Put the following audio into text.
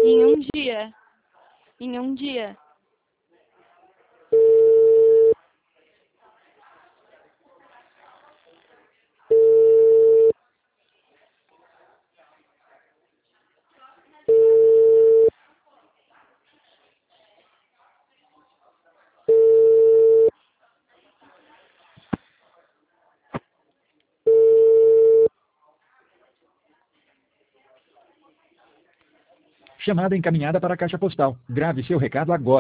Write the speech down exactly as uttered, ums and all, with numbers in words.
Em um dia. Em um dia. Chamada encaminhada para a caixa postal. Grave seu recado agora.